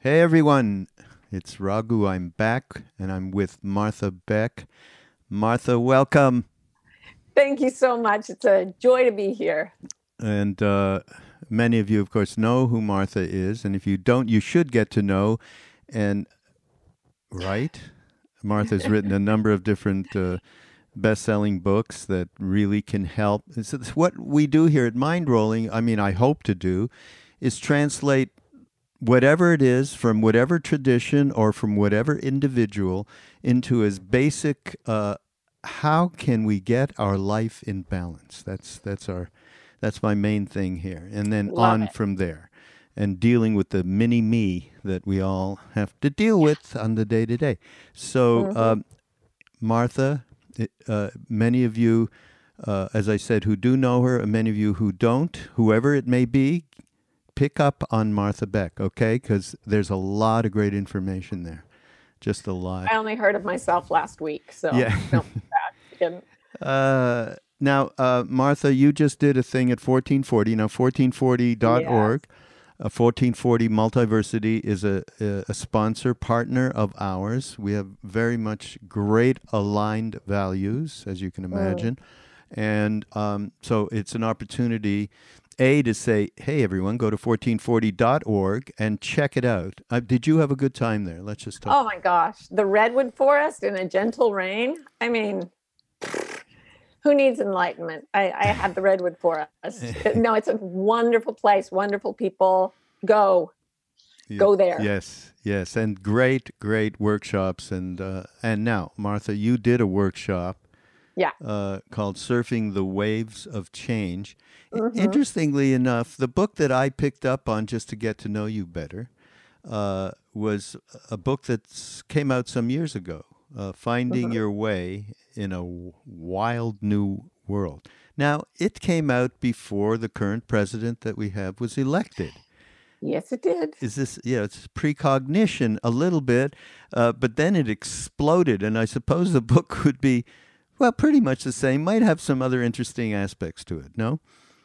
Hey everyone, it's Raghu. I'm back and I'm with Martha Beck. Martha, welcome. Thank you so much. It's a joy to be here. And many of you, of course, know who Martha is. And if you don't, you should get to know. And right, Martha's written a number of different best selling books that really can help. It's what we do here at Mind Rolling, I mean, I hope to do, is translate whatever it is from whatever tradition or from whatever individual into as basic how can we get our life in balance. That's my main thing here, and then Love on it. from there, and dealing with the mini me that we all have to deal with on the day to day. So Hmm. Martha, many of you, as I said, who do know her, and many of you who don't, whoever it may be, pick up on Martha Beck, okay? Because there's a lot of great information there. Just a lot. I only heard of myself last week, so Yeah. don't feel bad. I didn't. Now, Martha, you just did a thing at 1440. Now, 1440.org. Yes. 1440 Multiversity is a sponsor partner of ours. We have very much great aligned values, as you can Mm. imagine. And so it's an opportunity, A, to say, hey, everyone, go to 1440.org and check it out. Did you have a good time there? Let's just talk. Oh my gosh, the redwood forest in a gentle rain. I mean, who needs enlightenment? I had the redwood forest. No, it's a wonderful place, wonderful people. Go, Yeah. go there. Yes, yes, and great workshops, and now, Martha, you did a workshop Yeah. called "Surfing the Waves of Change." Hmm. Interestingly enough, the book that I picked up on just to get to know you better was a book that came out some years ago, "Finding Hmm. Your Way in a Wild New World." Now, it came out before the current president that we have was elected. Yes, it did. Is this, yeah, it's precognition a little bit, but then it exploded, and I suppose the book could be, well, pretty much the same, might have some other interesting aspects to it, no?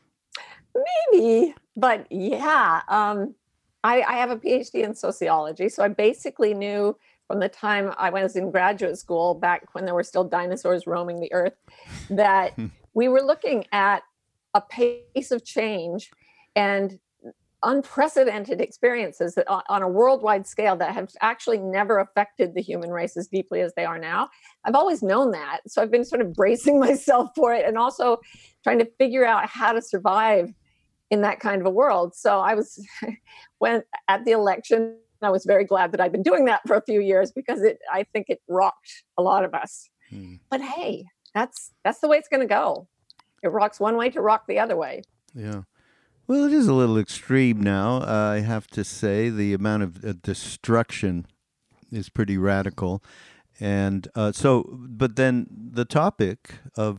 Maybe, but yeah. I have a PhD in sociology, so I basically knew from the time I was in graduate school, back when there were still dinosaurs roaming the earth, that we were looking at a pace of change and unprecedented experiences that on a worldwide scale that have actually never affected the human race as deeply as they are now. I've always known that. So I've been sort of bracing myself for it and also trying to figure out how to survive in that kind of a world. So I was, when at the election, I was very glad that I've been doing that for a few years because I think it rocked a lot of us. Hmm. But hey, that's the way it's going to go. It rocks one way to rock the other way. Yeah. Well, it is a little extreme now, I have to say. The amount of destruction is pretty radical. And but then the topic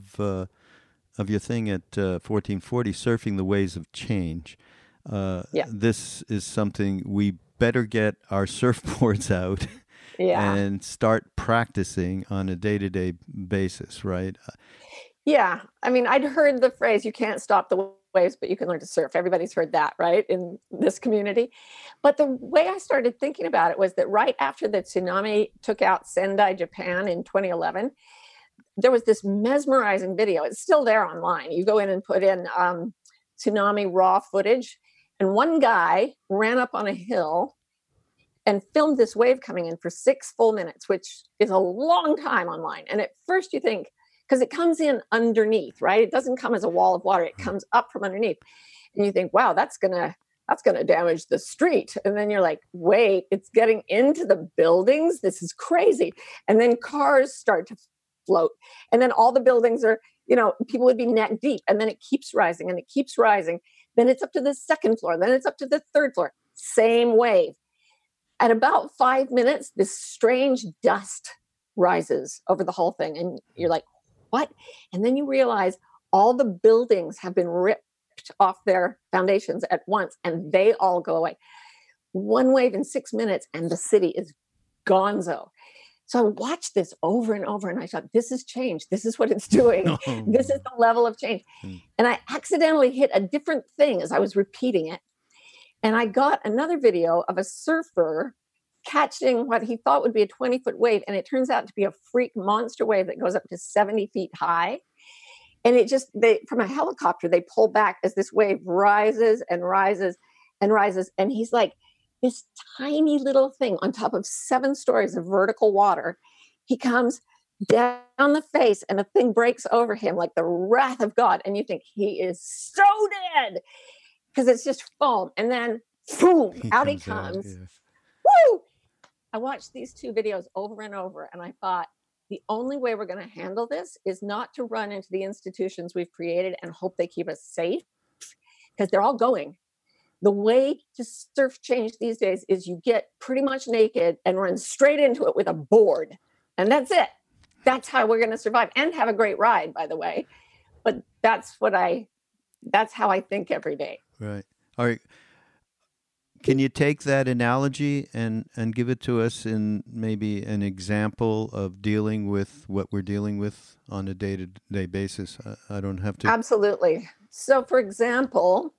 of your thing at 1440, surfing the waves of change. Yeah, This is something we better get our surfboards out yeah, and start practicing on a day to day basis, right? yeah. I mean, I'd heard the phrase "you can't stop the waves, but you can learn to surf." Everybody's heard that, right, in this community. But the way I started thinking about it was that right after the tsunami took out Sendai, Japan in 2011, there was this mesmerizing video. It's still there online. You go in and put in tsunami raw footage, and one guy ran up on a hill and filmed this wave coming in for 6 full minutes, which is a long time online. And at first you think, because it comes in underneath, right? It doesn't come as a wall of water, it comes up from underneath. And you think, wow, that's gonna damage the street. And then you're like, wait, it's getting into the buildings. This is crazy. And then cars start to float. And then all the buildings are, people would be neck deep. And then it keeps rising and it keeps rising. Then it's up to the second floor. Then it's up to the third floor. Same wave. At about 5 minutes, this strange dust rises over the whole thing. And you're like, what? And then you realize all the buildings have been ripped off their foundations at once and they all go away. One wave in 6 minutes, and the city is gonzo. So I watched this over and over and I thought, this is change. This is what it's doing. This is the level of change. Mm. And I accidentally hit a different thing as I was repeating it. And I got another video of a surfer catching what he thought would be a 20-foot wave. And it turns out to be a freak monster wave that goes up to 70 feet high. And it just, from a helicopter, they pull back as this wave rises and rises and rises. And he's like this tiny little thing on top of 7 stories of vertical water. He comes down the face and the thing breaks over him like the wrath of God. And you think he is so dead because it's just foam. And then, boom, out he comes. Yes. Woo! I watched these 2 videos over and over, and I thought, the only way we're going to handle this is not to run into the institutions we've created and hope they keep us safe, because they're all going. The way to surf change these days is you get pretty much naked and run straight into it with a board. And that's it. That's how we're going to survive and have a great ride, by the way. But that's how I think every day. Right. All right. Can you take that analogy and give it to us in maybe an example of dealing with what we're dealing with on a day-to-day basis? I don't have to. Absolutely. So, for example,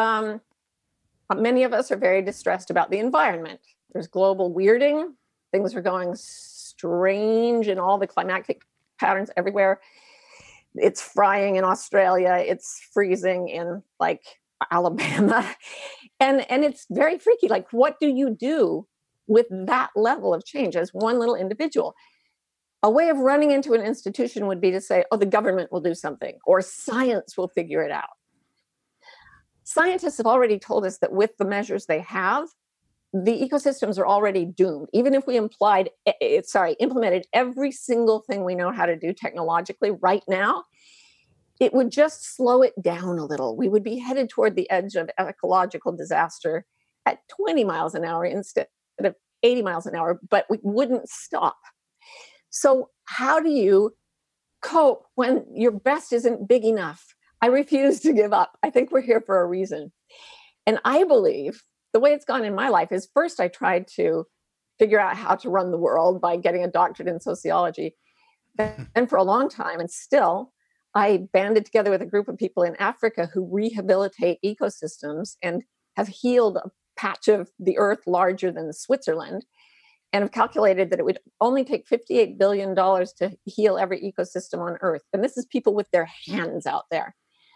many of us are very distressed about the environment. There's global weirding. Things are going strange in all the climatic patterns everywhere. It's frying in Australia. It's freezing in like Alabama. And it's very freaky. Like, what do you do with that level of change as one little individual? A way of running into an institution would be to say, oh, the government will do something, or science will figure it out. Scientists have already told us that with the measures they have, the ecosystems are already doomed. Even if we implemented every single thing we know how to do technologically right now, it would just slow it down a little. We would be headed toward the edge of ecological disaster at 20 miles an hour instead of 80 miles an hour, but we wouldn't stop. So how do you cope when your best isn't big enough? I refuse to give up. I think we're here for a reason. And I believe the way it's gone in my life is, first I tried to figure out how to run the world by getting a doctorate in sociology. And for a long time, and still, I banded together with a group of people in Africa who rehabilitate ecosystems and have healed a patch of the earth larger than Switzerland, and have calculated that it would only take $58 billion to heal every ecosystem on earth. And this is people with their hands out there.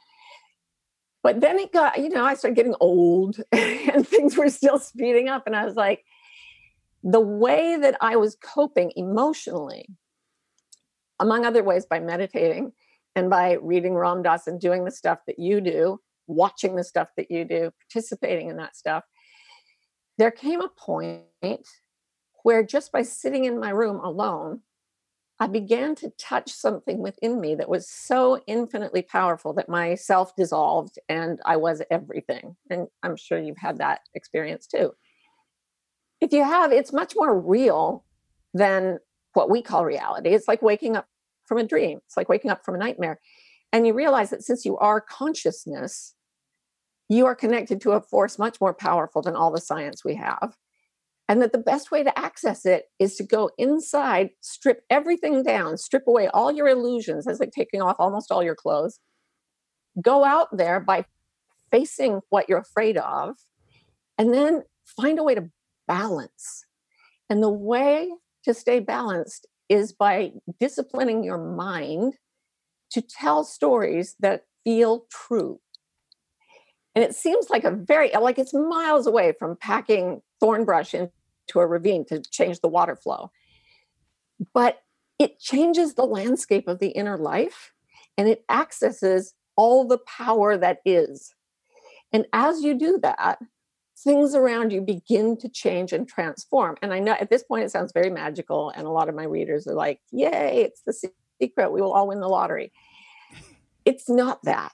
But then it got, I started getting old and things were still speeding up. And I was like, the way that I was coping emotionally, among other ways, by meditating and by reading Ram Dass and doing the stuff that you do, watching the stuff that you do, participating in that stuff, there came a point where just by sitting in my room alone, I began to touch something within me that was so infinitely powerful that my self dissolved and I was everything. And I'm sure you've had that experience too. If you have, it's much more real than what we call reality. It's like waking up from a dream. It's like waking up from a nightmare. And you realize that since you are consciousness, you are connected to a force much more powerful than all the science we have. And that the best way to access it is to go inside, strip everything down, strip away all your illusions. That's like taking off almost all your clothes. Go out there by facing what you're afraid of, and then find a way to balance. And the way to stay balanced is by disciplining your mind to tell stories that feel true. And it seems like it's miles away from packing thorn brush into a ravine to change the water flow. But it changes the landscape of the inner life, and it accesses all the power that is. And as you do that, things around you begin to change and transform. And I know at this point it sounds very magical, and a lot of my readers are like, yay, it's the secret. We will all win the lottery. It's not that.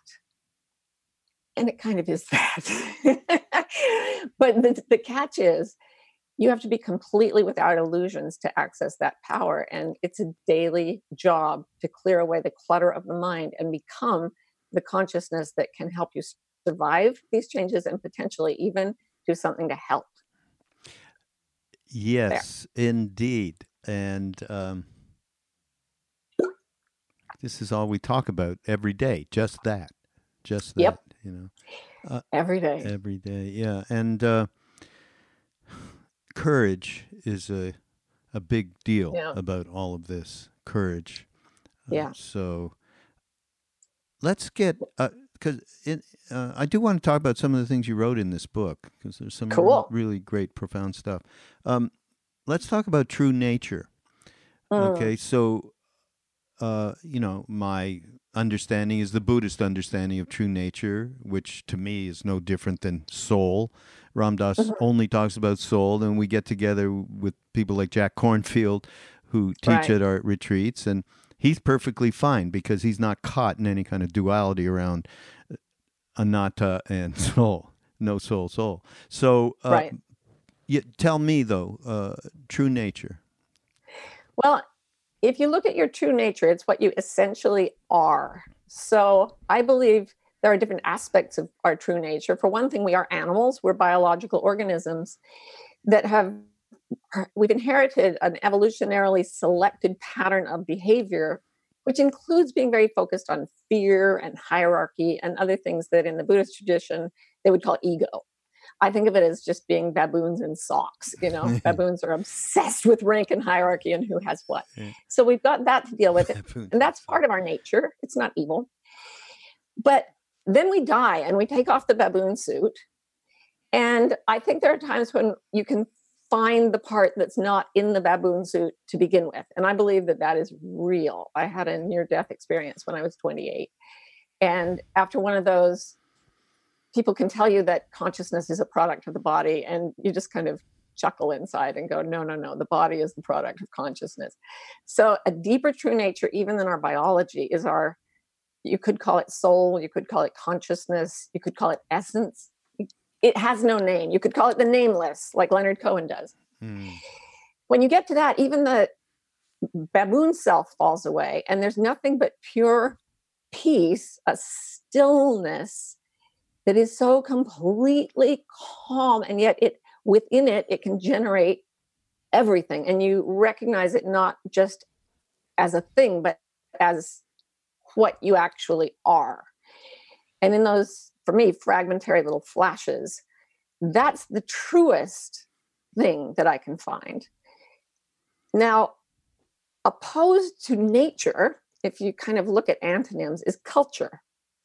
And it kind of is that. But the catch is you have to be completely without illusions to access that power. And it's a daily job to clear away the clutter of the mind and become the consciousness that can help you survive these changes and potentially even do something to help. Yes, indeed. And this is all we talk about every day. Just that. Yep. every day. Every day, yeah. And courage is a big deal Yeah. about all of this. Courage. Yeah. So let's get because I do want to talk about some of the things you wrote in this book because there's some Cool. really great, profound stuff. Let's talk about true nature. Mm. Okay, so my understanding is the Buddhist understanding of true nature, which to me is no different than soul. Ram Dass Mhm. only talks about soul, and we get together with people like Jack Kornfield who teach Right. at our retreats, and he's perfectly fine because he's not caught in any kind of duality around anatta and soul, no soul, soul. So, Right. tell me though, true nature. Well, if you look at your true nature, it's what you essentially are. So I believe there are different aspects of our true nature. For one thing, we are animals, we're biological organisms that we've inherited an evolutionarily selected pattern of behavior, which includes being very focused on fear and hierarchy and other things that in the Buddhist tradition they would call ego. I think of it as just being baboons in socks. Baboons are obsessed with rank and hierarchy and who has what. Yeah. So we've got that to deal with. Baboons And and that's so- part of our nature. It's not evil. But then we die and we take off the baboon suit. And I think there are times when you can find the part that's not in the baboon suit to begin with. And I believe that that is real. I had a near death experience when I was 28. And after one of those, people can tell you that consciousness is a product of the body, and you just kind of chuckle inside and go, no, no, no, the body is the product of consciousness. So a deeper true nature, even than our biology, is you could call it soul, you could call it consciousness, you could call it essence. It has no name. You could call it the nameless, like Leonard Cohen does. When you get to that, even the baboon self falls away, and there's nothing but pure peace, a stillness that is so completely calm, and yet within it can generate everything, and you recognize it not just as a thing, but as what you actually are. And in those, for me, fragmentary little flashes, that's the truest thing that I can find. Now, opposed to nature, if you kind of look at antonyms, is culture.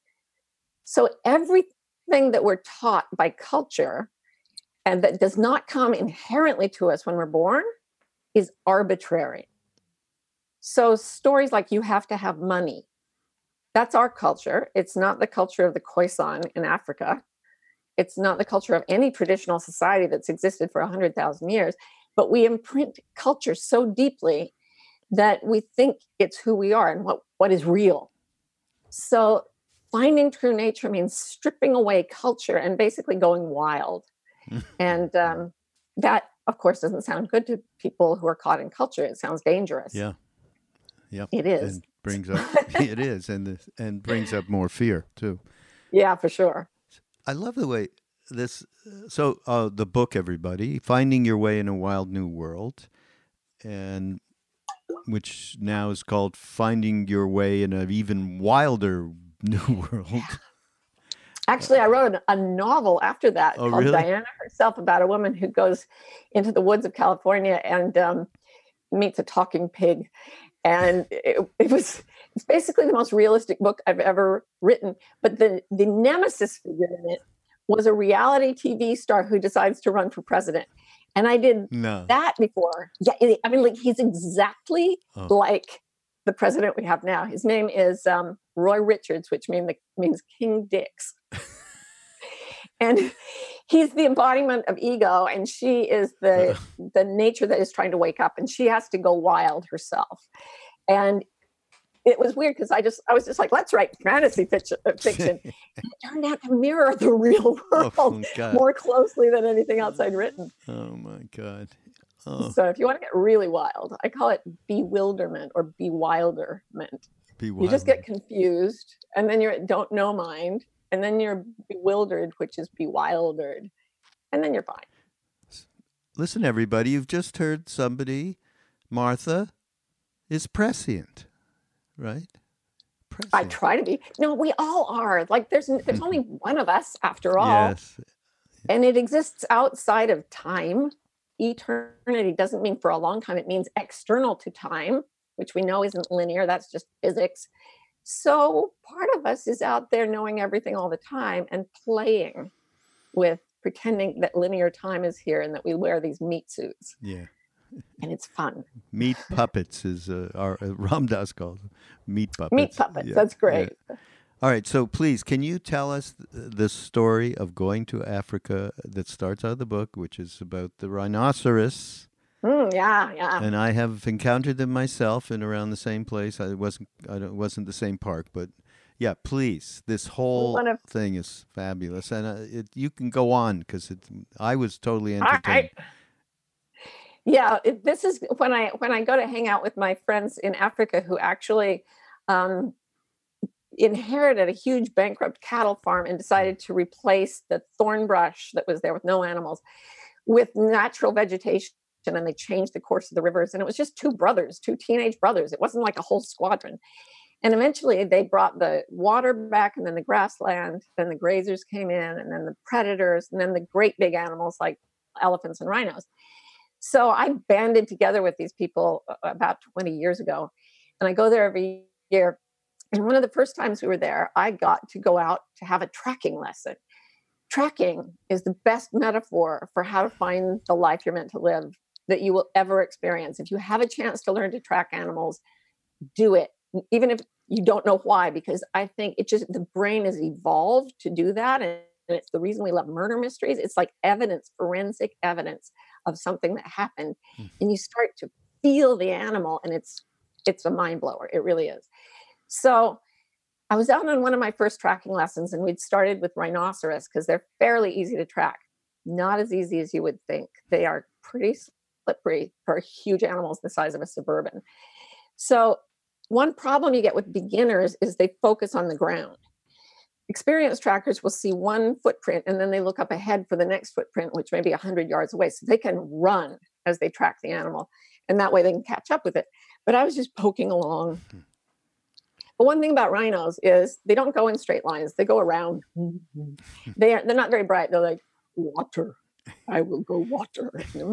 So everything that we're taught by culture and that does not come inherently to us when we're born is arbitrary. So stories like you have to have money, that's our culture. It's not the culture of the Khoisan in Africa. It's not the culture of any traditional society that's existed for 100,000 years. But we imprint culture so deeply that we think it's who we are and what is real. So finding true nature means stripping away culture and basically going wild. And that, of course, doesn't sound good to people who are caught in culture. It sounds dangerous. Yeah. Yep. It is. And brings up it is, and brings up more fear too. Yeah, for sure. I love the way this. So the book, everybody, Finding Your Way in a Wild New World, and which now is called Finding Your Way in an Even Wilder New World. Actually, I wrote a novel after that called really? Diana Herself, about a woman who goes into the woods of California and meets a talking pig. And it's basically the most realistic book I've ever written. But the nemesis figure in it was a reality TV star who decides to run for president. And I did that before. Yeah, I mean, like, he's exactly like the president we have now. His name is Roy Richards, which means King Dix. And he's the embodiment of ego, and she is the nature that is trying to wake up, and she has to go wild herself. And it was weird because I was just like, let's write fantasy fiction. And it turned out to mirror the real world more closely than anything else I'd written. Oh my God. So if you want to get really wild, I call it bewilderment or bewilderment. You just get confused, and then you're don't know mind. And then you're bewildered, which is bewildered. And then you're fine. Listen, everybody, you've just heard somebody, Martha, is prescient, right? I depressing. try to be. No, we all are. Like there's only one of us after all. Yes. And it exists outside of time. Eternity doesn't mean for a long time. It means external to time, which we know isn't linear. That's just physics. So part of us is out there knowing everything all the time and playing with pretending that linear time is here and that we wear these meat suits. Yeah. And it's fun. Meat puppets is our Ram Dass calls them. Meat puppets. Meat puppets. That's great. Yeah. All right. So please, can you tell us the story of going to Africa that starts out of the book, which is about the rhinoceros? Yeah. And I have encountered them myself in around the same place. It wasn't the same park, but yeah, please. This whole thing is fabulous, and you can go on because I was totally entertained. Yeah, this is when I go to hang out with my friends in Africa who actually inherited a huge bankrupt cattle farm and decided to replace the thorn brush that was there with no animals with natural vegetation. And they changed the course of the rivers. And it was just two teenage brothers. It wasn't like a whole squadron. And eventually they brought the water back, and then the grassland, then the grazers came in, and then the predators, and then the great big animals like elephants and rhinos. So I banded together with these people about 20 years ago, and I go there every year. And one of the first times we were there, I got to go out to have a tracking lesson. Tracking is the best metaphor for how to find the life you're meant to live that you will ever experience. If you have a chance to learn to track animals, do it, even if you don't know why, because I think the brain has evolved to do that. And it's the reason we love murder mysteries. It's like evidence, forensic evidence of something that happened. And you start to feel the animal, and it's a mind blower. It really is. So I was out on one of my first tracking lessons, and we'd started with rhinoceros because they're fairly easy to track. Not as easy as you would think. They are pretty slippery for huge animals the size of a Suburban. So one problem you get with beginners is they focus on the ground. Experienced trackers will see one footprint, and then they look up ahead for the next footprint, which may be 100 yards away. So they can run as they track the animal, and that way they can catch up with it. But I was just poking along. But one thing about rhinos is they don't go in straight lines. They go around. They're not very bright. They're like, water. I will go water.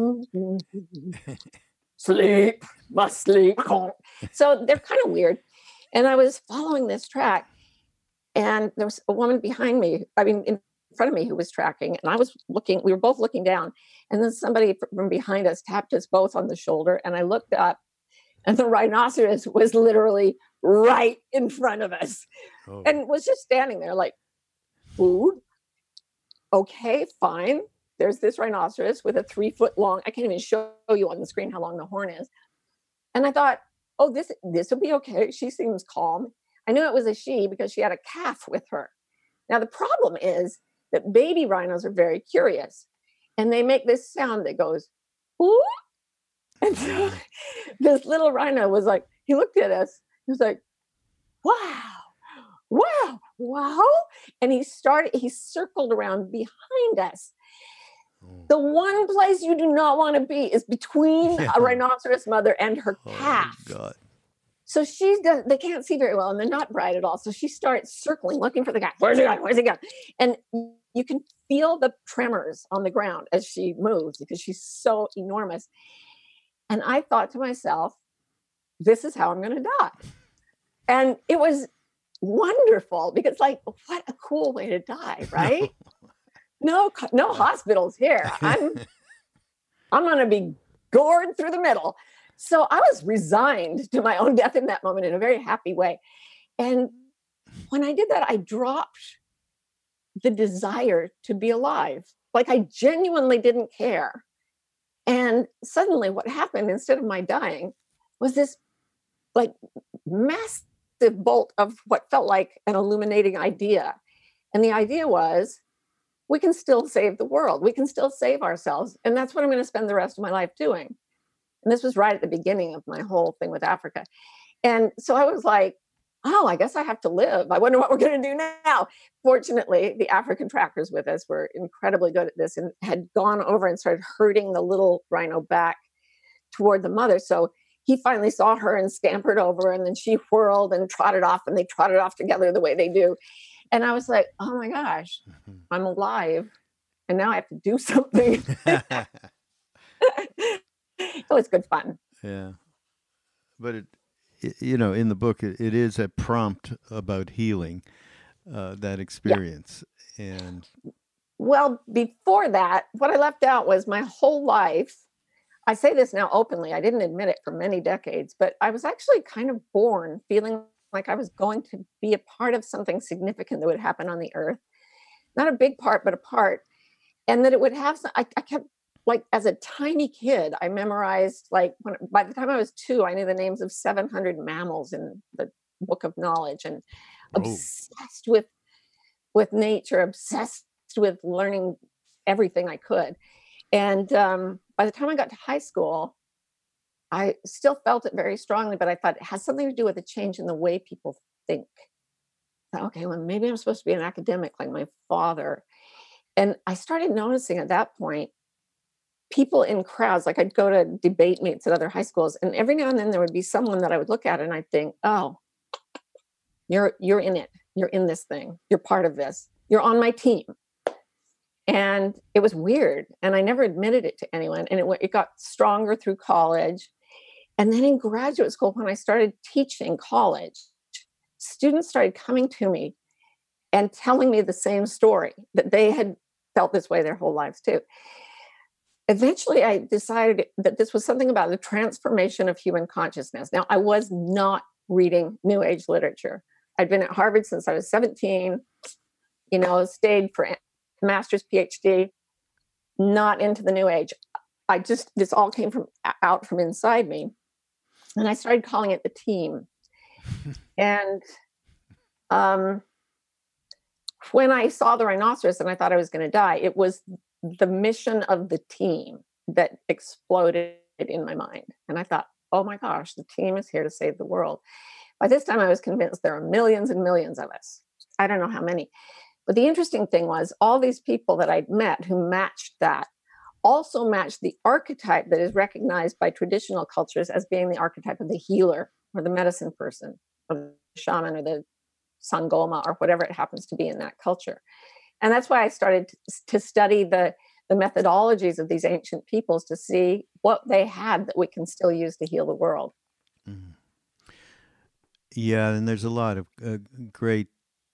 Sleep. Must sleep. So they're kind of weird. And I was following this track, and there was a woman behind me, in front of me, who was tracking. And I was looking, we were both looking down. And then somebody from behind us tapped us both on the shoulder. And I looked up, and the rhinoceros was literally right in front of us and was just standing there like, food? Okay, fine. There's this rhinoceros with a 3-foot long, I can't even show you on the screen how long the horn is. And I thought, oh, this will be okay. She seems calm. I knew it was a she because she had a calf with her. Now, the problem is that baby rhinos are very curious, and they make this sound that goes, ooh. And so this little rhino was like, he looked at us. He was like, wow. And he circled around behind us. The one place you do not want to be is between a rhinoceros mother and her calf. Oh, God. So they can't see very well, and they're not bright at all. So she starts circling, looking for the guy. Where's he going? And you can feel the tremors on the ground as she moves because she's so enormous. And I thought to myself, this is how I'm going to die. And it was wonderful because, like, what a cool way to die, right? No hospitals here. I'm going to be gored through the middle. So I was resigned to my own death in that moment in a very happy way. And when I did that, I dropped the desire to be alive. Like, I genuinely didn't care. And suddenly what happened, instead of my dying, was this like massive bolt of what felt like an illuminating idea. And the idea was, we can still save the world. We can still save ourselves. And that's what I'm going to spend the rest of my life doing. And this was right at the beginning of my whole thing with Africa. And so I was like, oh, I guess I have to live. I wonder what we're going to do now. Fortunately, the African trackers with us were incredibly good at this and had gone over and started herding the little rhino back toward the mother. So he finally saw her and scampered over, and then she whirled and trotted off, and they trotted off together the way they do. And I was like, oh my gosh, I'm alive. And now I have to do something. It was good fun. Yeah. But in the book, it is a prompt about healing that experience. Yeah. And well, before that, what I left out was my whole life. I say this now openly. I didn't admit it for many decades, but I was actually kind of born feeling like I was going to be a part of something significant that would happen on the earth. Not a big part, but a part. And that it would have some, I kept, like, as a tiny kid, I memorized, like, by the time I was 2, I knew the names of 700 mammals in the Book of Knowledge, and obsessed with nature, obsessed with learning everything I could. And by the time I got to high school, I still felt it very strongly, but I thought it has something to do with a change in the way people think. I thought, okay, well, maybe I'm supposed to be an academic like my father. And I started noticing at that point, people in crowds, like I'd go to debate meets at other high schools, and every now and then there would be someone that I would look at and I'd think, oh, you're in it. You're in this thing. You're part of this. You're on my team. And it was weird. And I never admitted it to anyone. And it got stronger through college. And then in graduate school, when I started teaching college, students started coming to me and telling me the same story, that they had felt this way their whole lives too. Eventually, I decided that this was something about the transformation of human consciousness. Now, I was not reading New Age literature. I'd been at Harvard since I was 17, stayed for master's, PhD, not into the New Age. This all came out from inside me. And I started calling it the team. And when I saw the rhinoceros and I thought I was going to die, it was the mission of the team that exploded in my mind. And I thought, oh my gosh, the team is here to save the world. By this time, I was convinced there are millions and millions of us. I don't know how many. But the interesting thing was all these people that I'd met who matched that also matched the archetype that is recognized by traditional cultures as being the archetype of the healer or the medicine person or the shaman or the sangoma or whatever it happens to be in that culture. And that's why I started to study the methodologies of these ancient peoples to see what they had that we can still use to heal the world. Mm-hmm. Yeah, and there's a lot of great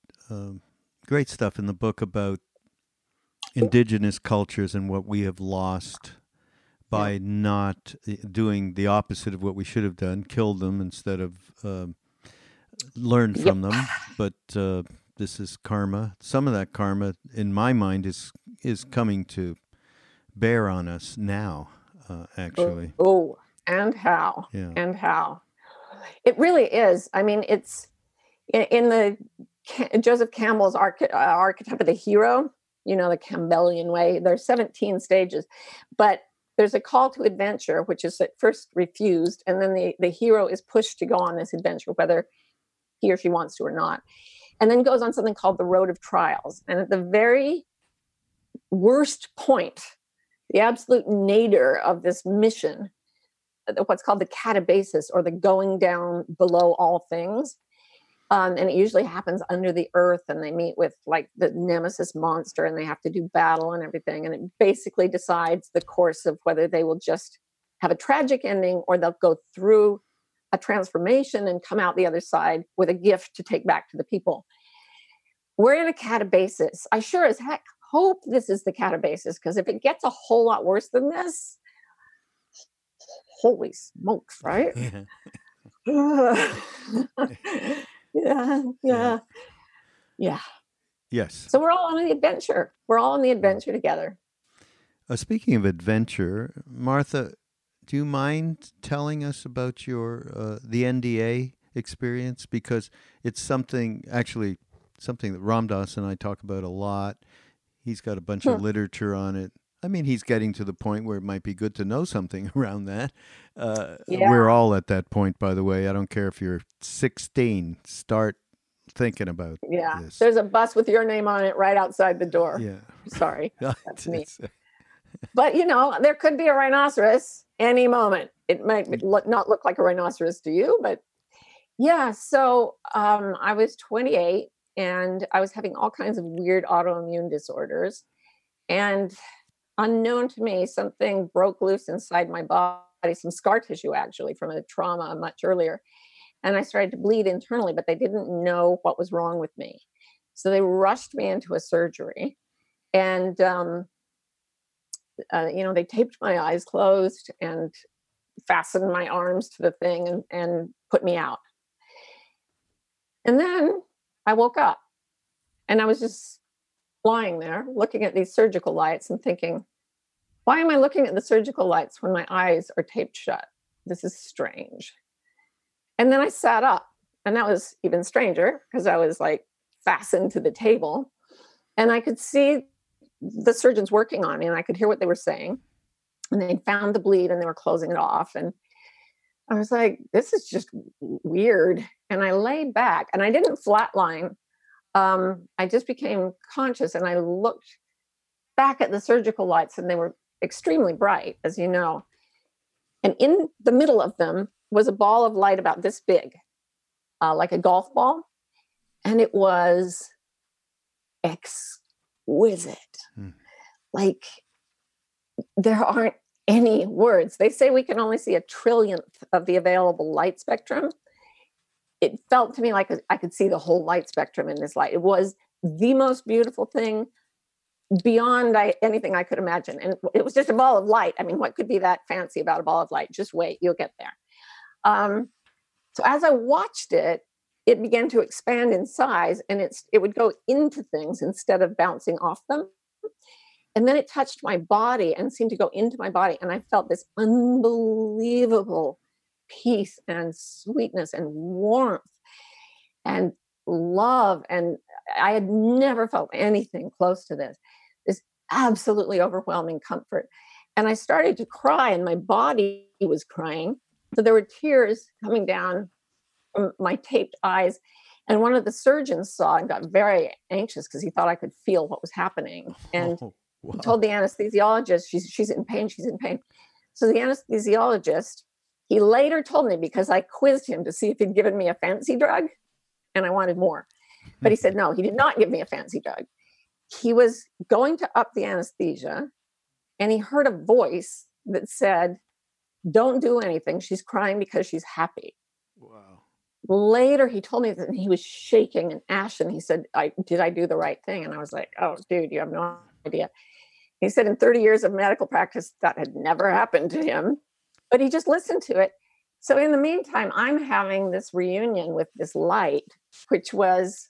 stuff in the book about indigenous cultures and what we have lost by not doing the opposite of what we should have done, killed them instead of learned from them. But this is karma. Some of that karma, in my mind, is coming to bear on us now, actually. Oh, and how. Yeah. And how. It really is. I mean, it's in the Joseph Campbell's archetype of the hero, the Campbellian way. There's 17 stages, but there's a call to adventure, which is at first refused, and then the hero is pushed to go on this adventure, whether he or she wants to or not, and then goes on something called the road of trials. And at the very worst point, the absolute nadir of this mission, what's called the catabasis, or the going down below all things. And it usually happens under the earth, and they meet with like the nemesis monster, and they have to do battle and everything. And it basically decides the course of whether they will just have a tragic ending or they'll go through a transformation and come out the other side with a gift to take back to the people. We're in a catabasis. I sure as heck hope this is the catabasis, because if it gets a whole lot worse than this, holy smokes, right? Yeah. Yes. So we're all on an adventure. We're all on the adventure together. Speaking of adventure, Martha, do you mind telling us about your the NDA experience? Because it's something that Ram Dass and I talk about a lot. He's got a bunch of literature on it. I mean, he's getting to the point where it might be good to know something around that. We're all at that point, by the way. I don't care if you're 16. Start thinking about this. There's a bus with your name on it right outside the door. Yeah. Sorry, that's me. But, there could be a rhinoceros any moment. it might not look like a rhinoceros to you, but yeah. So I was 28 and I was having all kinds of weird autoimmune disorders. And unknown to me, something broke loose inside my body, some scar tissue actually from a trauma much earlier. And I started to bleed internally, but they didn't know what was wrong with me. So they rushed me into a surgery. And, they taped my eyes closed and fastened my arms to the thing and put me out. And then I woke up and I was just lying there looking at these surgical lights and thinking, why am I looking at the surgical lights when my eyes are taped shut? This is strange. And then I sat up, and that was even stranger because I was like fastened to the table and I could see the surgeons working on me and I could hear what they were saying. And they found the bleed and they were closing it off. And I was like, this is just weird. And I laid back and I didn't flatline. I just became conscious and I looked back at the surgical lights and they were extremely bright, as you know. And in the middle of them was a ball of light about this big, like a golf ball. And it was exquisite. Like, there aren't any words. They say we can only see a trillionth of the available light spectrum. It felt to me like I could see the whole light spectrum in this light. It was the most beautiful thing beyond anything I could imagine. And it was just a ball of light. I mean, what could be that fancy about a ball of light? Just wait, you'll get there. So as I watched it, it began to expand in size and it would go into things instead of bouncing off them. And then it touched my body and seemed to go into my body. And I felt this unbelievable peace and sweetness and warmth and love. And I had never felt anything close to this absolutely overwhelming comfort. And I started to cry and my body was crying. So there were tears coming down from my taped eyes. And one of the surgeons saw and got very anxious because he thought I could feel what was happening. And he told the anesthesiologist, she's in pain, she's in pain. So the anesthesiologist, he later told me, because I quizzed him to see if he'd given me a fancy drug and I wanted more. But he said, no, he did not give me a fancy drug. He was going to up the anesthesia and he heard a voice that said, don't do anything. She's crying because she's happy. Wow. Later, he told me that he was shaking and ashen. He said, did I do the right thing? And I was like, oh, dude, you have no idea. He said in 30 years of medical practice, that had never happened to him, but he just listened to it. So in the meantime, I'm having this reunion with this light, which was,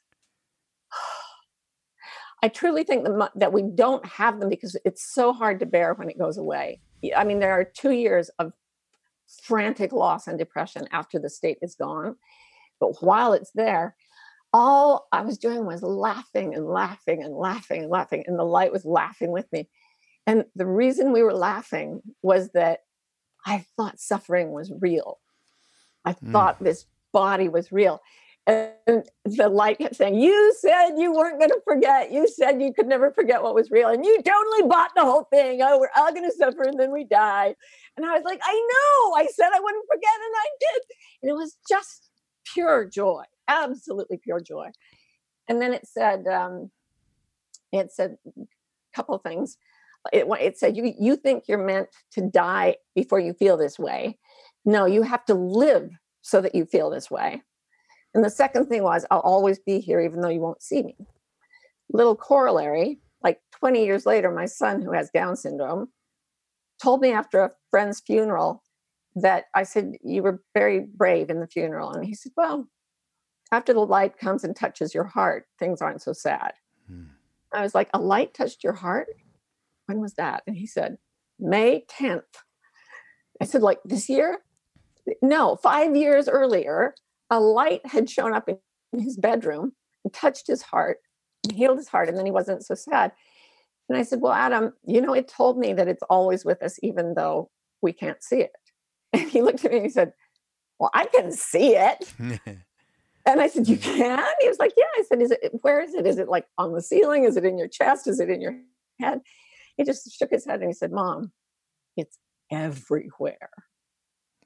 I truly think that we don't have them because it's so hard to bear when it goes away. I mean, there are 2 years of frantic loss and depression after the state is gone. But while it's there, all I was doing was laughing and laughing and laughing and laughing. And the light was laughing with me. And the reason we were laughing was that I thought suffering was real. I thought this body was real. And the light kept saying, you said you weren't going to forget. You said you could never forget what was real. And you totally bought the whole thing. Oh, we're all going to suffer and then we die. And I was like, I know. I said I wouldn't forget and I did. And it was just pure joy, absolutely pure joy. And then it said a couple of things. It said, you think you're meant to die before you feel this way. No, you have to live so that you feel this way. And the second thing was, I'll always be here, even though you won't see me. Little corollary, like 20 years later, my son, who has Down syndrome, told me after a friend's funeral that I said, you were very brave in the funeral. And he said, well, after the light comes and touches your heart, things aren't so sad. I was like, a light touched your heart? When was that? And he said, May 10th. I said, like this year? No, 5 years earlier, a light had shown up in his bedroom and touched his heart and healed his heart. And then he wasn't so sad. And I said, well, Adam, it told me that it's always with us, even though we can't see it. And he looked at me and he said, well, I can see it. And I said, you can? He was like, yeah. I said, where is it? Is it like on the ceiling? Is it in your chest? Is it in your head? He just shook his head and he said, Mom, it's everywhere.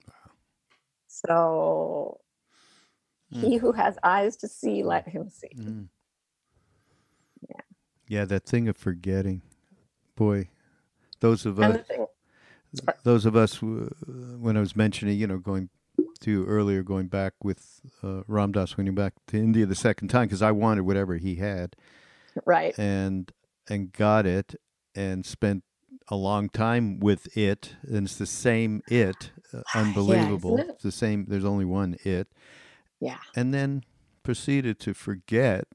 So he who has eyes to see, let him see. Mm. Yeah. Yeah, that thing of forgetting. Boy, those of And us, the thing, when I was mentioning, going to you earlier, going back with Ram Dass, when you back to India the second time, because I wanted whatever he had, right. and got it, and spent a long time with it, and it's the same it, Yeah, isn't unbelievable. it? It's the same. There's only one it, Yeah. and then proceeded to forget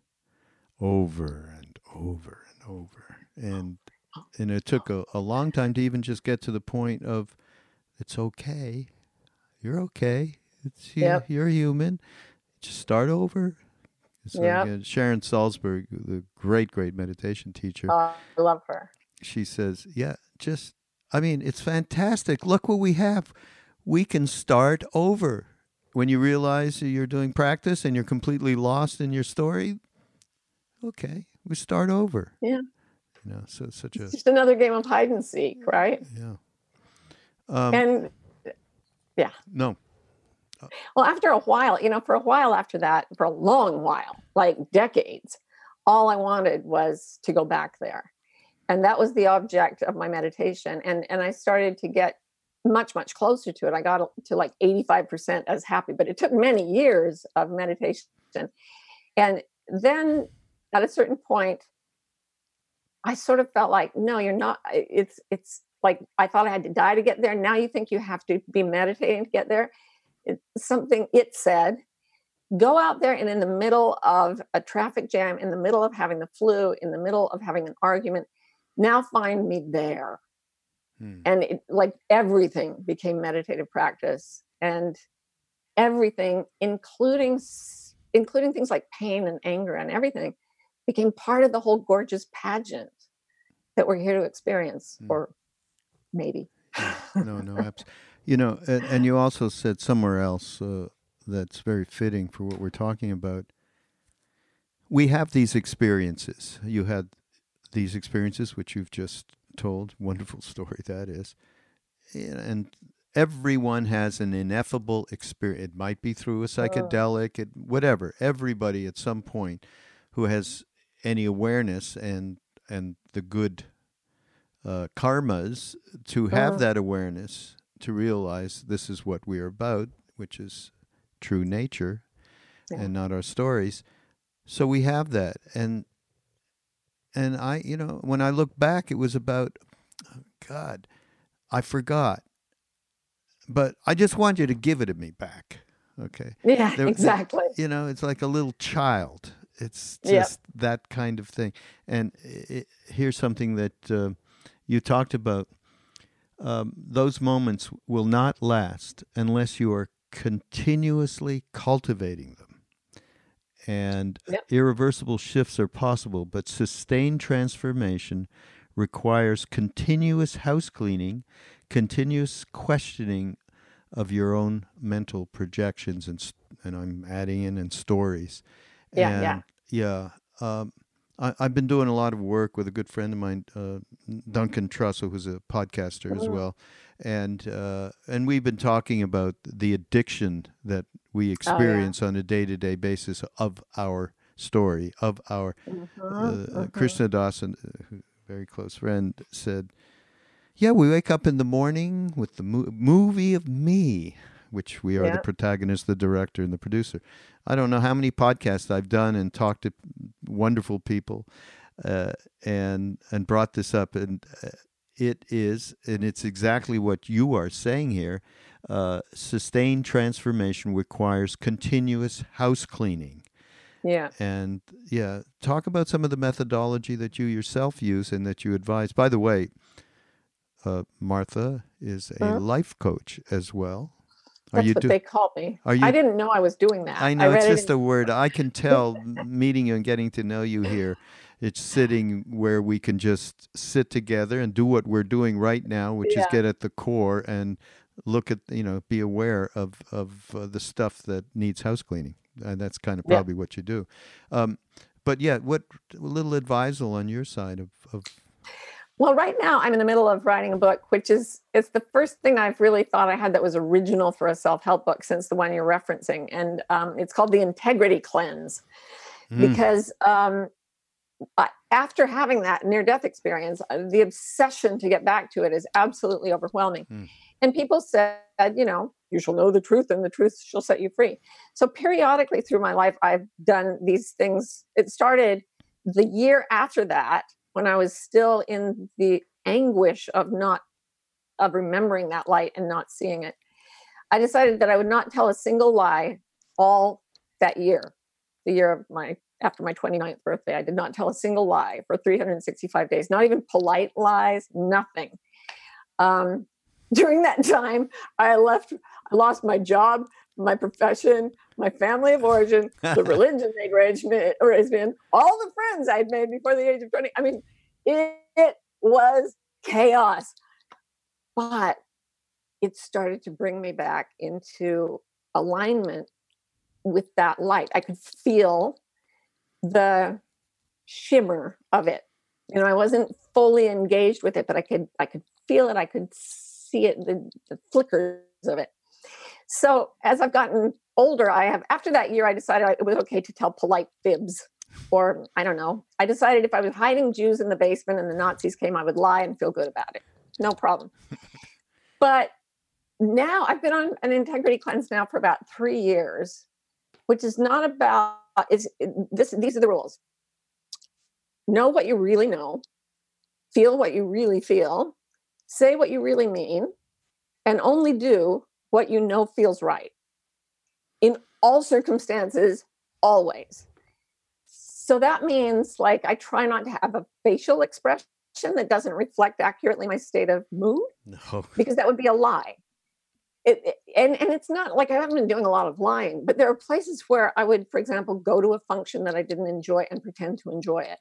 over and over and over, and it took a long time to even just get to the point of it's okay, you're okay, Yep. you're human, just start over. So Yep. again, Sharon Salzberg, the great meditation teacher, I love her. she says, yeah, just, I mean, it's fantastic. Look what we have. We can start over. When you realize you're doing practice and you're completely lost in your story, okay, we start over. Yeah. So it's such It's just another game of hide and seek, right? yeah. And yeah. No. Well, after a while, for a while after that, for a long while, like decades, all I wanted was to go back there. And that was the object of my meditation. And I started to get much closer to it. I got to like 85% as happy, but it took many years of meditation. And then at a certain point, I sort of felt like, no, you're not. It's like I thought I had to die to get there. Now you think you have to be meditating to get there. It's something it said, go out there and in the middle of a traffic jam, in the middle of having the flu, in the middle of having an argument, now find me there. And it, like everything became meditative practice, and everything, including things like pain and anger and everything, became part of the whole gorgeous pageant that we're here to experience, or maybe. No, and you also said somewhere else that's very fitting for what we're talking about. We have these experiences. You had these experiences, which you've just told. Wonderful story that is. And everyone has an ineffable experience. It might be through a psychedelic, whatever. Everybody at some point who has any awareness and the good karmas to have that awareness, to realize this is what we are about, which is true nature and not our stories. So we have that. And I, when I look back, it was about, God, I forgot. But I just want you to give it to me back. Okay. Yeah, exactly. It's like a little child. It's just that kind of thing. And here's something that you talked about. Those moments will not last unless you are continuously cultivating them. And irreversible shifts are possible, but sustained transformation requires continuous house cleaning, continuous questioning of your own mental projections, and I'm adding in, and stories. I've been doing a lot of work with a good friend of mine, Duncan Trussell, who's a podcaster as well, and we've been talking about the addiction that we experience on a day-to-day basis of our story, of our Krishna Das, a very close friend, said, yeah, we wake up in the morning with the movie of me, which we are the protagonist, the director, and the producer. I don't know how many podcasts I've done and talked to wonderful people and brought this up. And it's exactly what you are saying here. Sustained transformation requires continuous house cleaning. Yeah. And talk about some of the methodology that you yourself use and that you advise. By the way, Martha is a life coach as well. That's what they call me. I didn't know I was doing that. I know, it's just a word. I can tell, meeting you and getting to know you here, it's sitting where we can just sit together and do what we're doing right now, which is get at the core and look at, be aware of the stuff that needs house cleaning. And that's kind of probably what you do. But what a little advisal on your side of Well, right now I'm in the middle of writing a book, it's the first thing I've really thought I had that was original for a self-help book since the one you're referencing. And it's called The Integrity Cleanse. Because after having that near-death experience, the obsession to get back to it is absolutely overwhelming. And people said, you shall know the truth and the truth shall set you free. So periodically through my life, I've done these things. It started the year after that, when I was still in the anguish of remembering that light and not seeing it. I decided that I would not tell a single lie all that year, the year after my 29th birthday. I did not tell a single lie for 365 days, not even polite lies, nothing. During that time, I lost my job, my profession, my family of origin, the religion they'd raised me in, all the friends I'd made before the age of 20. I mean, it was chaos. But it started to bring me back into alignment with that light. I could feel the shimmer of it. I wasn't fully engaged with it, but I could feel it. I could see it, the flickers of it. So as I've gotten older, after that year, I decided it was okay to tell polite fibs, or I don't know. I decided if I was hiding Jews in the basement and the Nazis came, I would lie and feel good about it. No problem. But now I've been on an integrity cleanse now for about 3 years, which is not about, these are the rules. Know what you really know, feel what you really feel, say what you really mean, and only do what you know feels right. In all circumstances, always. So that means, I try not to have a facial expression that doesn't reflect accurately my state of mood, because that would be a lie. And it's not like I haven't been doing a lot of lying, but there are places where I would, for example, go to a function that I didn't enjoy and pretend to enjoy it.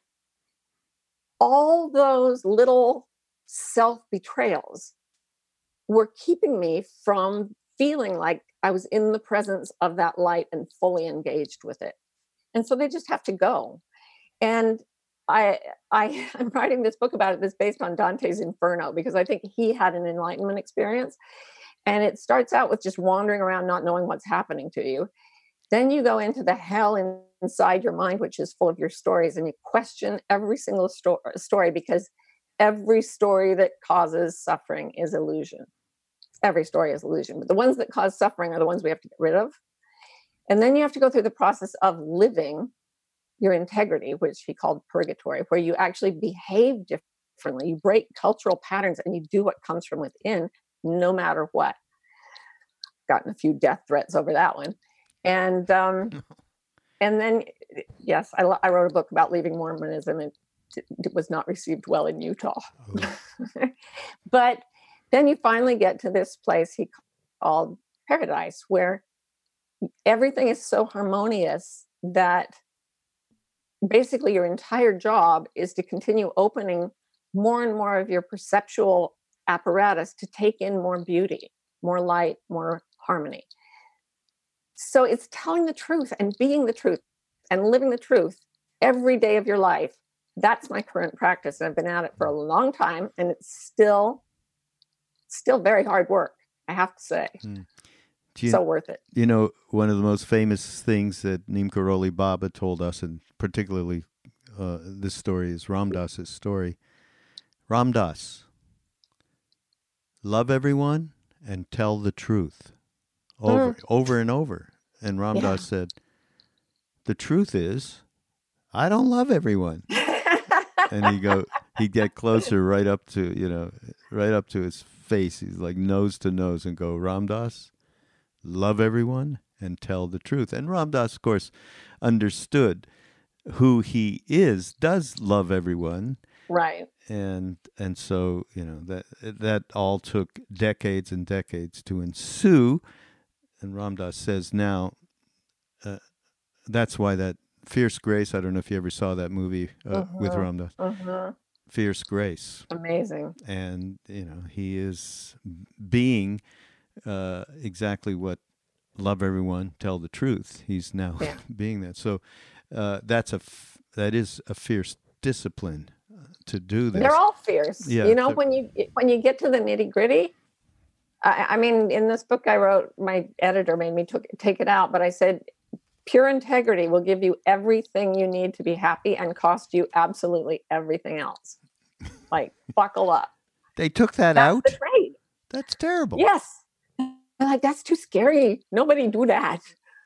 All those little self-betrayals were keeping me from feeling like I was in the presence of that light and fully engaged with it. And so they just have to go. And I'm writing this book about it that's based on Dante's Inferno, because I think he had an enlightenment experience. And it starts out with just wandering around, not knowing what's happening to you. Then you go into the hell inside your mind, which is full of your stories, and you question every single story, because every story that causes suffering is illusion. Every story is illusion, but the ones that cause suffering are the ones we have to get rid of. And then you have to go through the process of living your integrity, which he called purgatory, where you actually behave differently. You break cultural patterns and you do what comes from within, no matter what. Gotten a few death threats over that one. And then, yes, I wrote a book about leaving Mormonism, and it was not received well in Utah. But then you finally get to this place he called paradise, where everything is so harmonious that basically your entire job is to continue opening more and more of your perceptual apparatus to take in more beauty, more light, more harmony. So it's telling the truth and being the truth and living the truth every day of your life. That's my current practice. And I've been at it for a long time, and it's still very hard work, I have to say. So worth it. One of the most famous things that Neem Karoli Baba told us, and particularly this story is Ram Dass's story. Ram Dass, love everyone and tell the truth over and over. And Ram Dass said, the truth is, I don't love everyone. And he'd get closer right up to his face. He's like nose to nose and go, Ram Dass, love everyone and tell the truth. And Ram Dass, of course, understood who he is, does love everyone. Right. And so, that all took decades and decades to ensue. And Ram Dass says now, that's why that Fierce Grace, I don't know if you ever saw that movie with Ram Dass. Fierce Grace. Amazing. And, he is being exactly what love everyone, tell the truth. He's now being that. So that is a fierce discipline. to do this. They're all fierce. Yeah, You know, when you get to the nitty gritty. I mean, in this book I wrote, my editor made me take it out, but I said, pure integrity will give you everything you need to be happy and cost you absolutely everything else. Like, buckle up. They took that That's out? the trade. That's terrible. Yes. They're like, that's too scary. Nobody do that.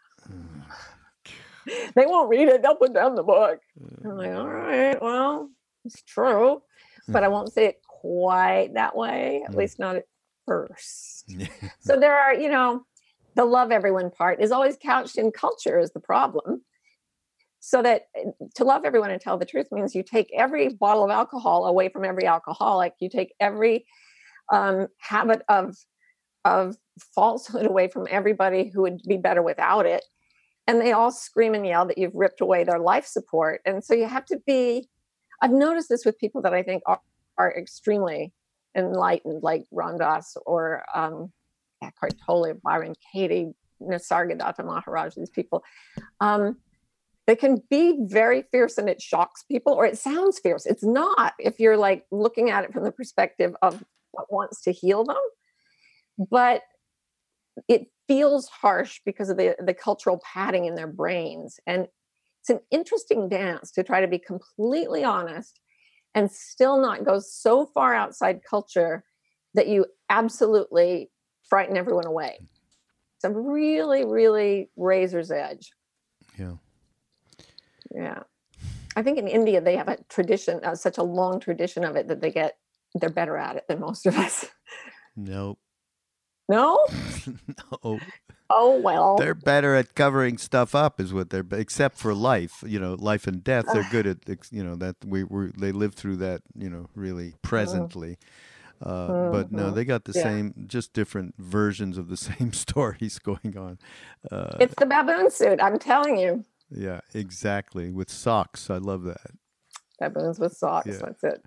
They won't read it. They'll put down the book. I'm like, all right, well, it's true. But I won't say it quite that way, at least not at first. So there are, you know, the love everyone part is always couched in culture is the problem. So that to love everyone and tell the truth means you take every bottle of alcohol away from every alcoholic. You take every habit of falsehood away from everybody who would be better without it. And they all scream and yell that you've ripped away their life support. And so you have to be, I've noticed this with people that I think are extremely enlightened, like Ram Dass or Eckhart Tolle, Byron Katie, Nisargadatta Maharaj, these people. They can be very fierce and it shocks people, or it sounds fierce. It's not if you're like looking at it from the perspective of what wants to heal them. But it feels harsh because of the cultural padding in their brains. And it's an interesting dance to try to be completely honest and still not go so far outside culture that you absolutely frighten everyone away. It's a really, really razor's edge. Yeah. Yeah. I think in India, they have a tradition, such a long tradition of it that they're better at it than most of us. Nope. No? No. Oh, well. They're better at covering stuff up is what they're, except for life, you know, life and death. They're good at, you know, that they live through that, you know, really presently. But no, they got the same, just different versions of the same stories going on. It's the baboon suit, I'm telling you. Yeah, exactly. With socks. I love that. Baboons with socks. Yeah. That's it.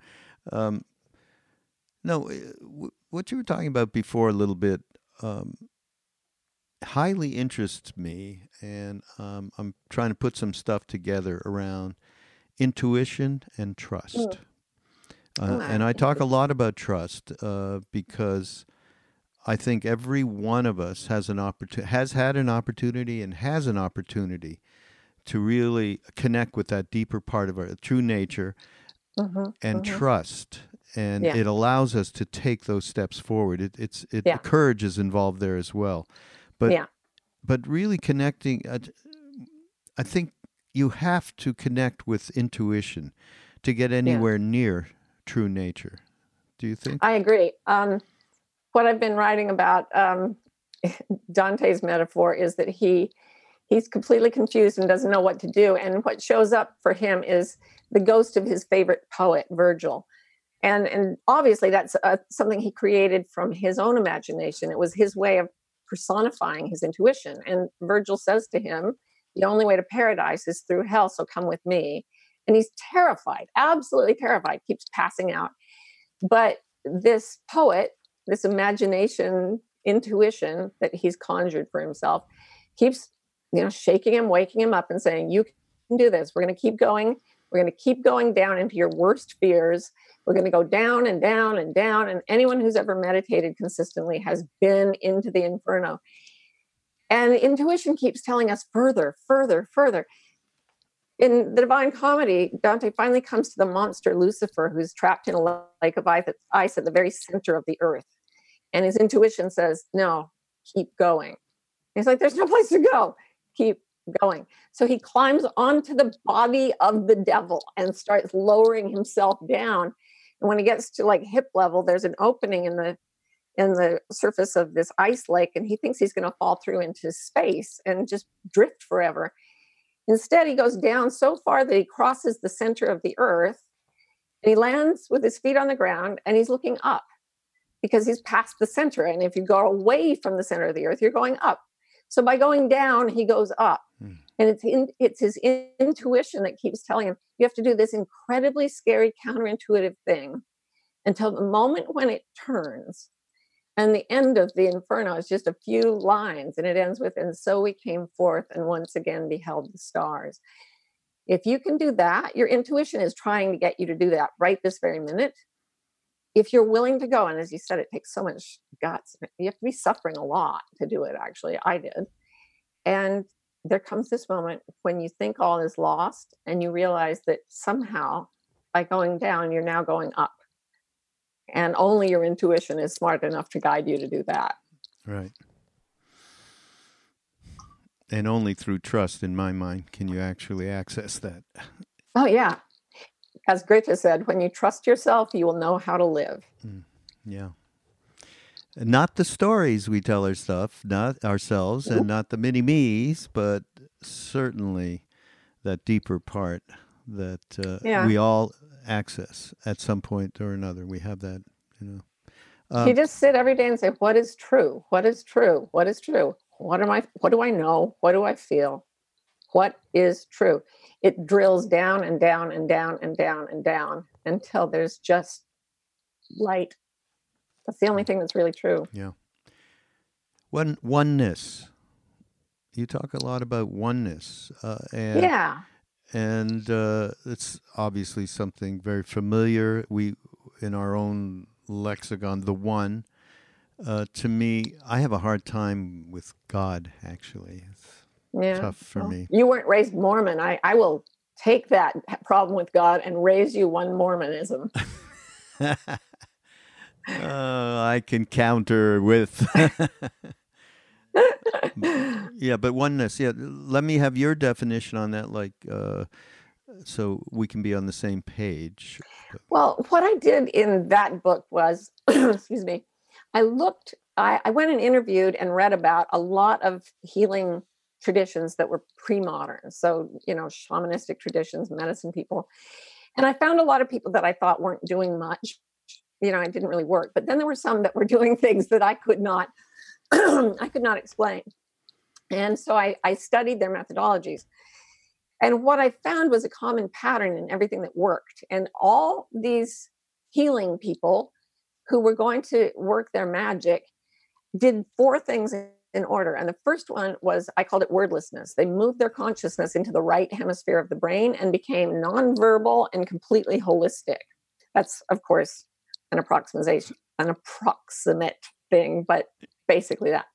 No, what you were talking about before a little bit highly interests me, and I'm trying to put some stuff together around intuition and trust. And I talk a lot about trust because I think every one of us has had an opportunity and has an opportunity to really connect with that deeper part of our true nature and trust. And it allows us to take those steps forward. Courage is involved there as well. But really connecting, I think you have to connect with intuition to get anywhere near true nature. Do you think? I agree. What I've been writing about Dante's metaphor is that he's completely confused and doesn't know what to do. And what shows up for him is the ghost of his favorite poet, Virgil. And obviously that's something he created from his own imagination. It was his way of personifying his intuition. And Virgil says to him, the only way to paradise is through hell, so come with me. And he's terrified, absolutely terrified, keeps passing out. But this poet, this imagination, intuition that he's conjured for himself, keeps, shaking him, waking him up and saying, you can do this. We're going to keep going. We're going to keep going down into your worst fears. We're going to go down and down and down. And anyone who's ever meditated consistently has been into the inferno. And intuition keeps telling us further, further, further. In the Divine Comedy, Dante finally comes to the monster Lucifer, who's trapped in a lake of ice at the very center of the earth. And his intuition says, no, keep going. And he's like, there's no place to go. Keep going. So he climbs onto the body of the devil and starts lowering himself down. And when he gets to like hip level, there's an opening in the surface of this ice lake, and he thinks he's going to fall through into space and just drift forever. Instead, he goes down so far that he crosses the center of the earth, and he lands with his feet on the ground, and he's looking up because he's past the center. And if you go away from the center of the earth, you're going up. So by going down, he goes up. And it's his intuition that keeps telling him, you have to do this incredibly scary, counterintuitive thing until the moment when it turns. And the end of the Inferno is just a few lines, and it ends with, and so we came forth and once again beheld the stars. If you can do that, your intuition is trying to get you to do that right this very minute. If you're willing to go, and as you said, it takes so much guts. You have to be suffering a lot to do it, actually. I did. And there comes this moment when you think all is lost and you realize that somehow by going down, you're now going up. And only your intuition is smart enough to guide you to do that. Right. And only through trust, in my mind, can you actually access that. Oh, yeah. As Goethe said, when you trust yourself, you will know how to live. Yeah. Not the stories we tell not ourselves, and not the mini-me's, but certainly that deeper part that we all access at some point or another. We have that, You just sit every day and say, what is true? What is true? What is true? What do I know? What do I feel? What is true? It drills down and down and down and down and down until there's just light. That's the only thing that's really true. Yeah. Oneness. You talk a lot about oneness. And it's obviously something very familiar. We, in our own lexicon, the one. To me, I have a hard time with God, actually. It's tough for me. You weren't raised Mormon. I will take that problem with God and raise you one Mormonism. I can counter with... Yeah, but oneness. Yeah, let me have your definition on that, so we can be on the same page. Well, what I did in that book was, excuse me, I went and interviewed and read about a lot of healing traditions that were pre-modern. So, shamanistic traditions, medicine people. And I found a lot of people that I thought weren't doing much. It didn't really work. But then there were some that were doing things that I could not explain. And so I studied their methodologies. And what I found was a common pattern in everything that worked. And all these healing people who were going to work their magic did 4 things in order. And the first one was, I called it wordlessness. They moved their consciousness into the right hemisphere of the brain and became nonverbal and completely holistic. That's, of course, an approximate thing, but basically that.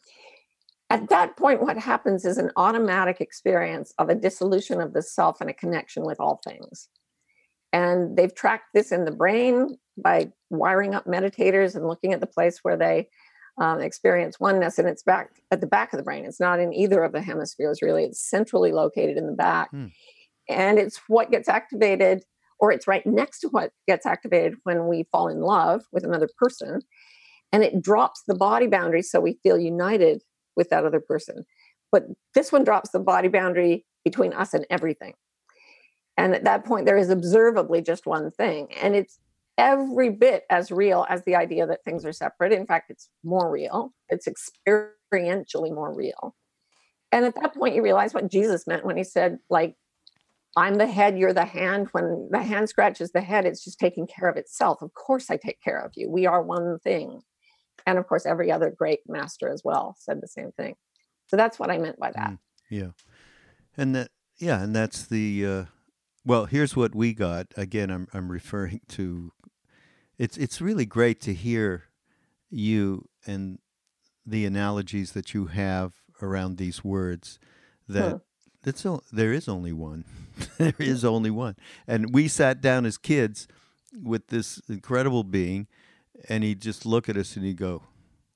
At that point, what happens is an automatic experience of a dissolution of the self and a connection with all things. And they've tracked this in the brain by wiring up meditators and looking at the place where they experience oneness. And it's back at the back of the brain. It's not in either of the hemispheres, really. It's centrally located in the back. And it's what gets activated, or it's right next to what gets activated when we fall in love with another person. And it drops the body boundary so we feel united with that other person. But this one drops the body boundary between us and everything. And at that point, there is observably just one thing. And it's every bit as real as the idea that things are separate. In fact, it's more real. It's experientially more real. And at that point, you realize what Jesus meant when he said, I'm the head, you're the hand. When the hand scratches the head, it's just taking care of itself. Of course, I take care of you. We are one thing. And of course, every other great master as well said the same thing. So that's what I meant by that. Yeah. And that's the, well, here's what we got. Again, I'm referring to, it's really great to hear you and the analogies that you have around these words, that there is only one. There is only one. And we sat down as kids with this incredible being, and he'd just look at us and he'd go,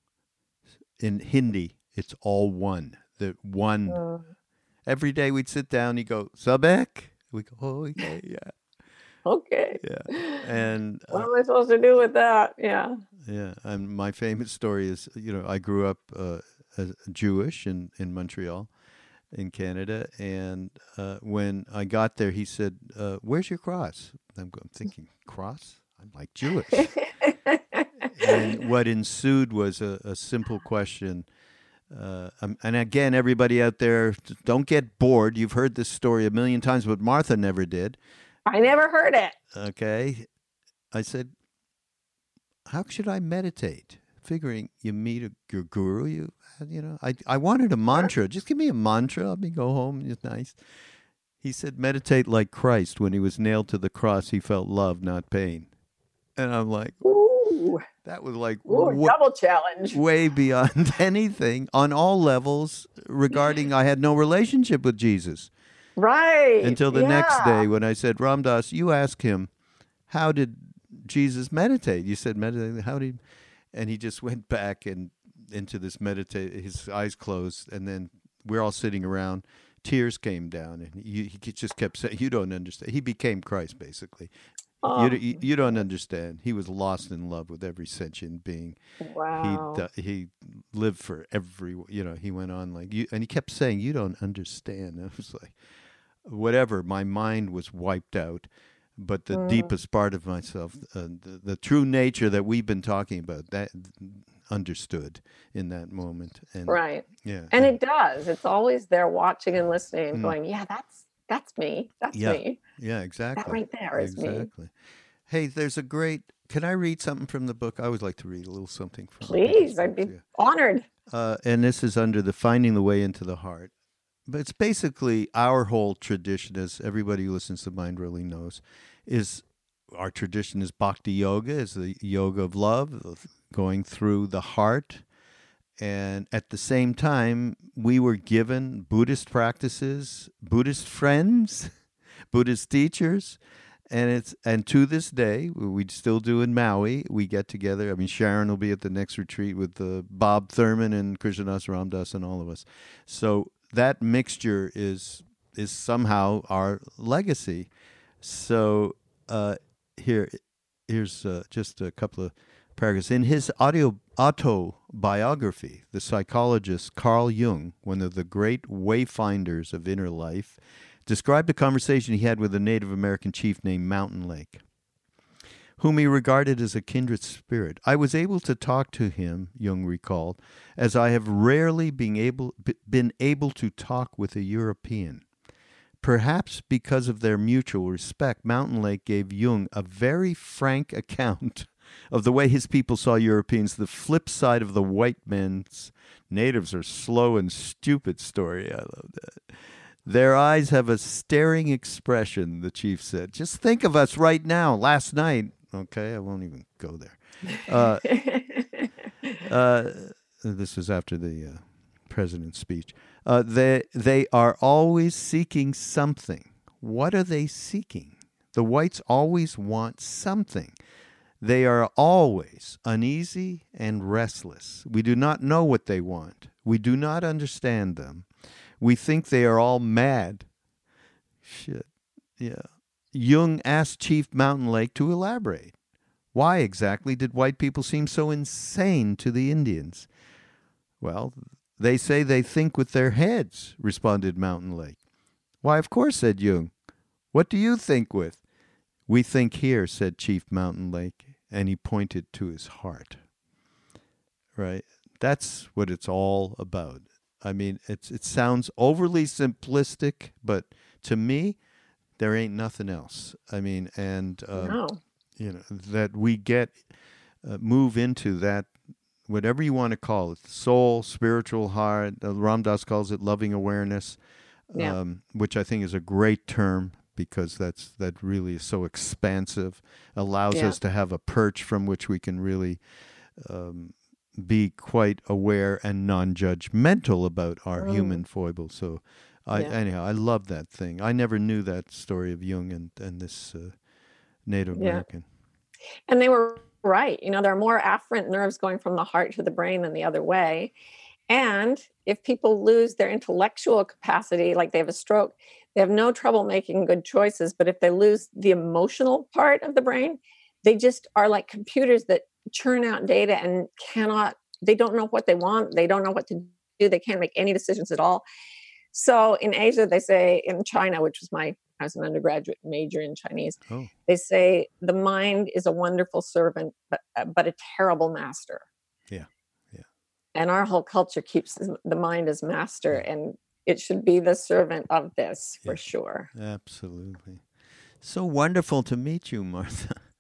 in Hindi, it's all one. The one. Every day we'd sit down, he'd go, Sabek? We go, oh, okay, yeah. Okay. Yeah. And what am I supposed to do with that? Yeah. Yeah. And my famous story is, I grew up as Jewish in Montreal, in Canada. And when I got there, he said, where's your cross? I'm thinking, cross? I'm like Jewish. And what ensued was a simple question. And again, everybody out there, don't get bored. You've heard this story a million times, but Martha never did. I never heard it. Okay. I said, how should I meditate? Figuring you meet your guru, I wanted a mantra. Just give me a mantra. Let me go home. It's nice. He said, meditate like Christ. When he was nailed to the cross, he felt love, not pain. And I'm like, Ooh, that was like double challenge. way beyond anything on all levels regarding I had no relationship with Jesus. Right. Until the next day when I said, Ram Dass, you ask him, how did Jesus meditate? You said meditate. How did? And he just went back and into this meditate. His eyes closed, and then we're all sitting around. Tears came down, and he just kept saying, "You don't understand." He became Christ, basically. Oh. You don't understand. He was lost in love with every sentient being. Wow. He lived for every. He went on like you, and he kept saying, "You don't understand." And I was like, whatever. My mind was wiped out. But the deepest part of myself, the true nature that we've been talking about, that understood in that moment. And, right. Yeah. And it does. It's always there watching and listening and going, yeah, that's me. That's me. Yeah, exactly. That right there is me. Exactly. Hey, there's a great, can I read something from the book? I always like to read a little something from Please, I'd be honored. And this is under the Finding the Way into the Heart. But it's basically our whole tradition, as everybody who listens to Mind really knows, is our tradition is Bhakti Yoga, is the yoga of love, of going through the heart. And at the same time, we were given Buddhist practices, Buddhist friends, Buddhist teachers. And to this day, we still do in Maui. We get together. I mean, Sharon will be at the next retreat with Bob Thurman and Krishnadas Ram Dass and all of us. So that mixture is somehow our legacy. So here's just a couple of paragraphs. In his autobiography, the psychologist Carl Jung, one of the great wayfinders of inner life, described a conversation he had with a Native American chief named Mountain Lake, whom he regarded as a kindred spirit. I was able to talk to him, Jung recalled, as I have rarely been able to talk with a European. Perhaps because of their mutual respect, Mountain Lake gave Jung a very frank account of the way his people saw Europeans, the flip side of the white man's natives are slow and stupid story. I love that. Their eyes have a staring expression, the chief said. Just think of us right now, last night. Okay, I won't even go there. This is after the president's speech. They are always seeking something. What are they seeking? The whites always want something. They are always uneasy and restless. We do not know what they want. We do not understand them. We think they are all mad. Shit. Yeah. Jung asked Chief Mountain Lake to elaborate. Why exactly did white people seem so insane to the Indians? Well, they say they think with their heads, responded Mountain Lake. Why, of course, said Jung. What do you think with? We think here, said Chief Mountain Lake, and he pointed to his heart. Right? That's what it's all about. I mean, it sounds overly simplistic, but to me, there ain't nothing else. I mean, and No. That we move into that, whatever you want to call it, soul, spiritual heart. Ram Dass calls it loving awareness, which I think is a great term because that really is so expansive, allows us to have a perch from which we can really be quite aware and non-judgmental about our human foibles. So anyhow, I love that thing. I never knew that story of Jung and this Native American. And they were right. There are more afferent nerves going from the heart to the brain than the other way. And if people lose their intellectual capacity, like they have a stroke, they have no trouble making good choices. But if they lose the emotional part of the brain, they just are like computers that churn out data and they don't know what they want. They don't know what to do. They can't make any decisions at all. So in Asia, they say, in China, which was I was an undergraduate major in Chinese, they say the mind is a wonderful servant, but a terrible master. Yeah. And our whole culture keeps the mind as master, and it should be the servant of this for sure. Absolutely. So wonderful to meet you, Martha.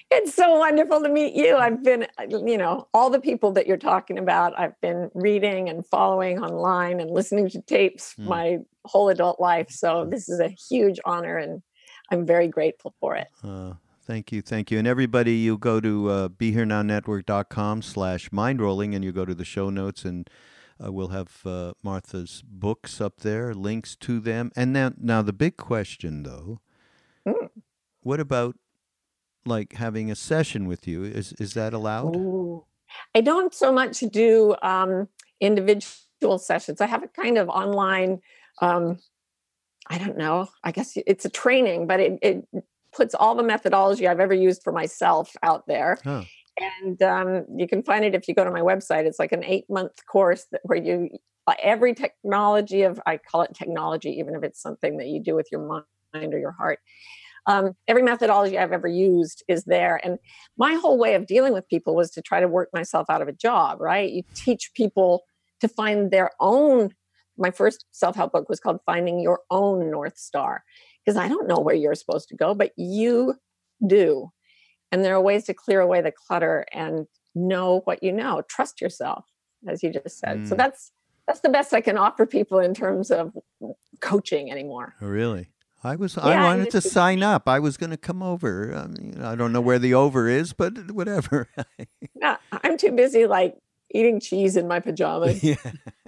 It's so wonderful to meet you. I've been, all the people that you're talking about, I've been reading and following online and listening to tapes my whole adult life. So this is a huge honor, and I'm very grateful for it. Thank you. Thank you. And everybody, you go to BeHereNowNetwork.com/mindrolling, and you go to the show notes, and we'll have Martha's books up there, links to them. And now the big question, though, what about like having a session with you? Is that allowed? Ooh. I don't so much do individual sessions. I have a kind of online, I don't know, I guess it's a training, but it puts all the methodology I've ever used for myself out there. Oh. And you can find it if you go to my website. It's like an 8-month course where every technology I call it technology, even if it's something that you do with your mind or your heart. Every methodology I've ever used is there. And my whole way of dealing with people was to try to work myself out of a job, right? You teach people to find their own. My first self-help book was called Finding Your Own North Star, because I don't know where you're supposed to go, but you do. And there are ways to clear away the clutter and know what you know. Trust yourself, as you just said. So that's the best I can offer people in terms of coaching anymore. Oh, really? I wanted to sign up. I was going to come over. I don't know where the over is, but whatever. No, I'm too busy like eating cheese in my pajamas. Yeah.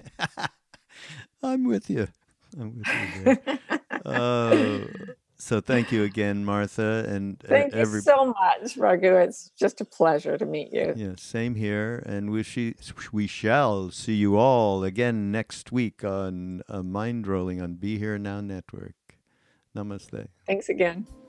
I'm with you. There. So thank you again, Martha. And thank you so much, Raghu. It's just a pleasure to meet you. Yeah, same here. And we shall see you all again next week on Mind Rolling on Be Here Now Network. Namaste. Thanks again.